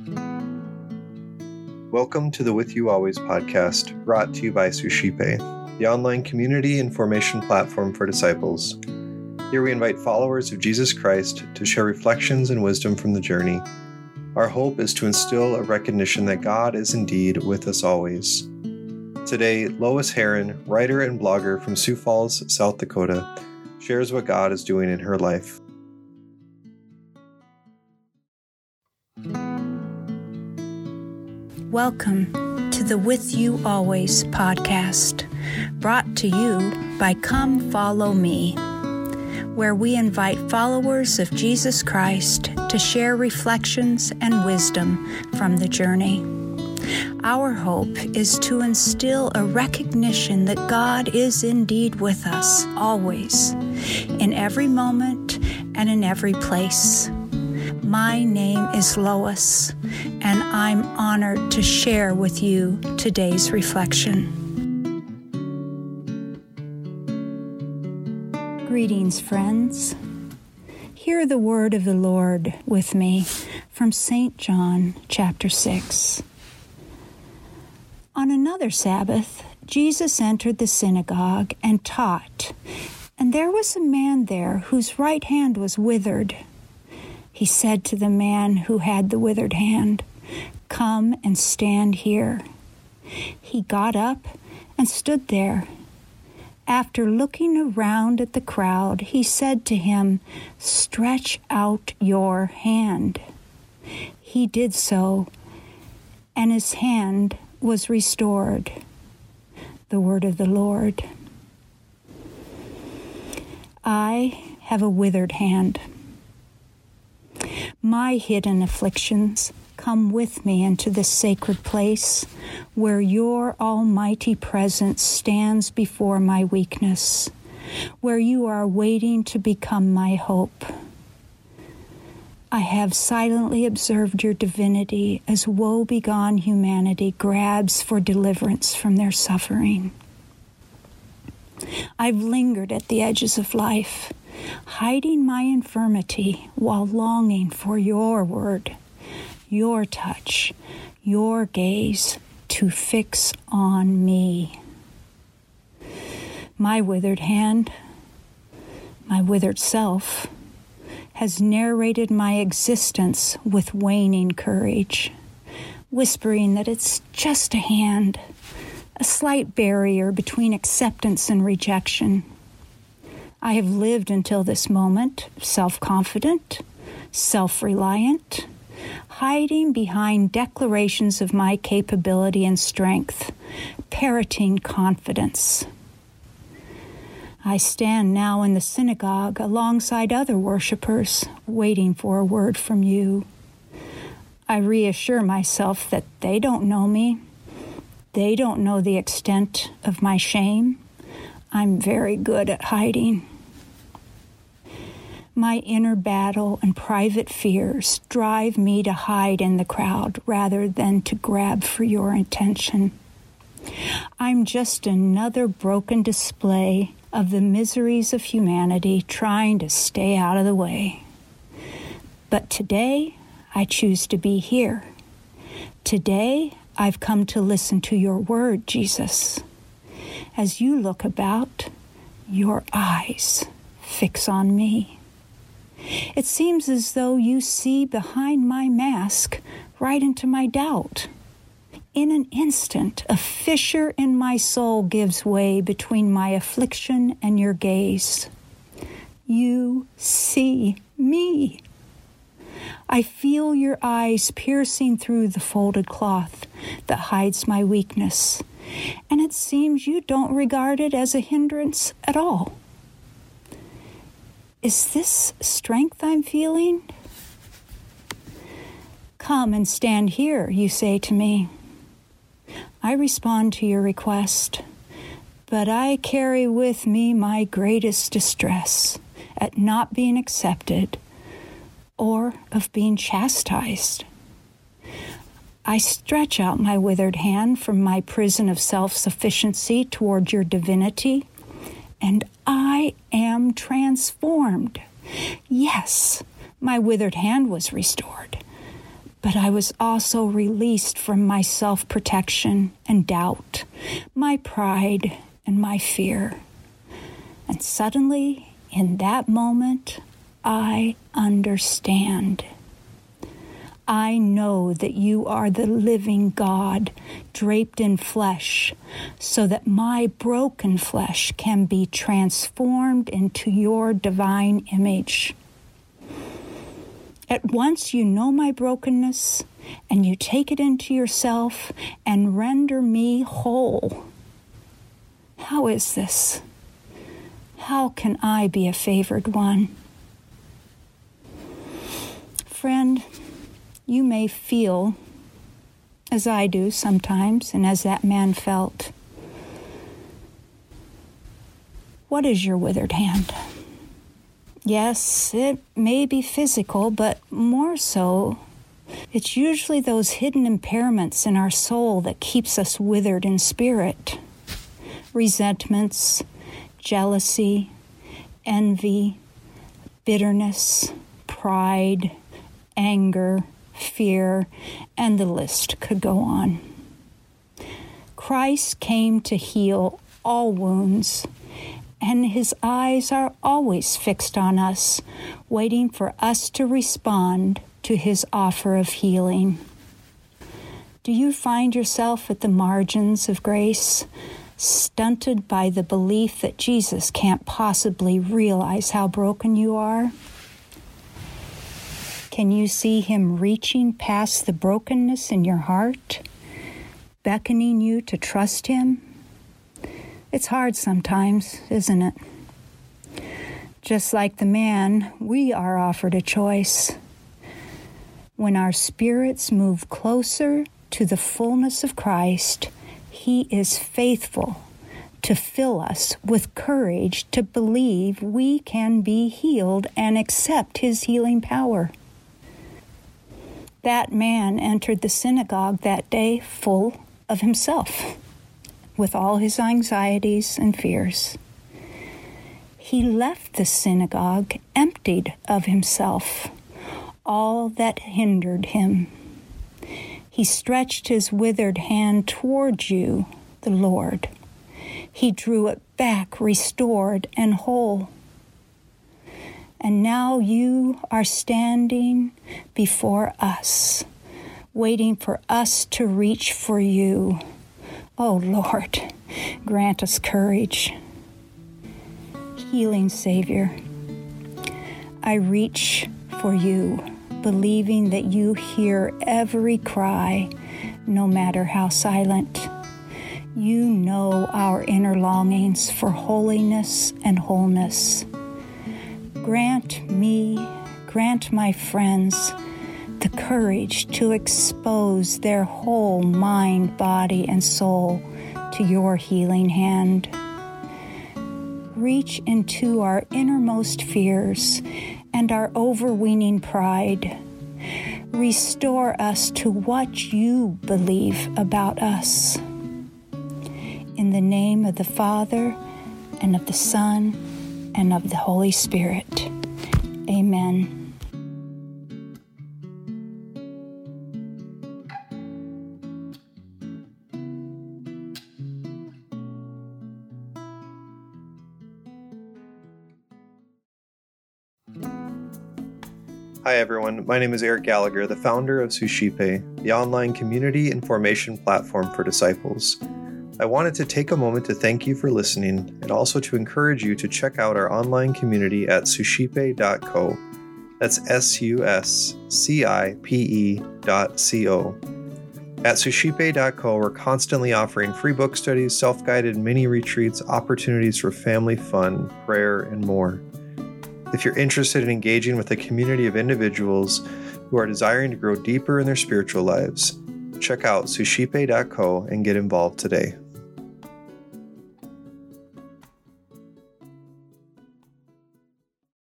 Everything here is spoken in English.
Welcome to the With You Always podcast, brought to you by Suscipe, the online community and formation platform for disciples. Here we invite followers of Jesus Christ to share reflections and wisdom from the journey. Our hope is to instill a recognition that God is indeed with us always. Today, Lois Heron, writer and blogger from Sioux Falls, South Dakota, shares what God is doing in her life. Welcome to the With You Always podcast, brought to you by Come Follow Me, where we invite followers of Jesus Christ to share reflections and wisdom from the journey. Our hope is to instill a recognition that God is indeed with us, always, in every moment and in every place. My name is Lois, and I'm honored to share with you today's reflection. Greetings, friends. Hear the word of the Lord with me from St. John, chapter 6. On another Sabbath, Jesus entered the synagogue and taught, and there was a man there whose right hand was withered. He said to the man who had the withered hand, "Come and stand here." He got up and stood there. After looking around at the crowd, he said to him, "Stretch out your hand." He did so, and his hand was restored. The word of the Lord. I have a withered hand. My hidden afflictions come with me into the sacred place where your almighty presence stands before my weakness, where you are waiting to become my hope. I have silently observed your divinity as woe-begone humanity grabs for deliverance from their suffering. I've lingered at the edges of life, hiding my infirmity while longing for your word, your touch, your gaze to fix on me. My withered hand, my withered self, has narrated my existence with waning courage, whispering that it's just a hand, a slight barrier between acceptance and rejection. I have lived until this moment, self-confident, self-reliant, hiding behind declarations of my capability and strength, parroting confidence. I stand now in the synagogue alongside other worshipers, waiting for a word from you. I reassure myself that they don't know me. They don't know the extent of my shame. I'm very good at hiding. My inner battle and private fears drive me to hide in the crowd rather than to grab for your attention. I'm just another broken display of the miseries of humanity trying to stay out of the way. But today, I choose to be here. Today, I've come to listen to your word, Jesus. As you look about, your eyes fix on me. It seems as though you see behind my mask right into my doubt. In an instant, a fissure in my soul gives way between my affliction and your gaze. You see me. I feel your eyes piercing through the folded cloth that hides my weakness, and it seems you don't regard it as a hindrance at all. Is this strength I'm feeling? Come and stand here, you say to me. I respond to your request, but I carry with me my greatest distress at not being accepted or of being chastised. I stretch out my withered hand from my prison of self-sufficiency toward your divinity, and I am transformed. Yes, my withered hand was restored, But I was also released from my self-protection and doubt, my pride and my fear. And suddenly, in that moment, I understand. I know that you are the living God, draped in flesh, so that my broken flesh can be transformed into your divine image. At once you know my brokenness, and you take it into yourself and render me whole. How is this? How can I be a favored one? Friend, you may feel, as I do sometimes, and as that man felt. What is your withered hand? Yes, it may be physical, but more so, it's usually those hidden impairments in our soul that keeps us withered in spirit. Resentments, jealousy, envy, bitterness, pride, anger, fear, and the list could go on. Christ came to heal all wounds, and his eyes are always fixed on us, waiting for us to respond to his offer of healing. Do you find yourself at the margins of grace, stunted by the belief that Jesus can't possibly realize how broken you are? Can you see him reaching past the brokenness in your heart, beckoning you to trust him? It's hard sometimes, isn't it? Just like the man, we are offered a choice. When our spirits move closer to the fullness of Christ, he is faithful to fill us with courage to believe we can be healed and accept his healing power. That man entered the synagogue that day full of himself, with all his anxieties and fears. He left the synagogue emptied of himself, all that hindered him. He stretched his withered hand toward you, the Lord. He drew it back, restored and whole. And now you are standing before us, waiting for us to reach for you. Oh Lord, grant us courage. Healing Savior, I reach for you, believing that you hear every cry, no matter how silent. You know our inner longings for holiness and wholeness. Grant me, grant my friends the courage to expose their whole mind, body, and soul to your healing hand. Reach into our innermost fears and our overweening pride. Restore us to what you believe about us. In the name of the Father, and of the Son, and of the Holy Spirit. Amen. Hi everyone, my name is Eric Gallagher, the founder of Suscipe, the online community and formation platform for disciples. I wanted to take a moment to thank you for listening and also to encourage you to check out our online community at suscipe.co. That's suscipe.co. At suscipe.co, we're constantly offering free book studies, self-guided mini retreats, opportunities for family fun, prayer, and more. If you're interested in engaging with a community of individuals who are desiring to grow deeper in their spiritual lives, check out suscipe.co and get involved today.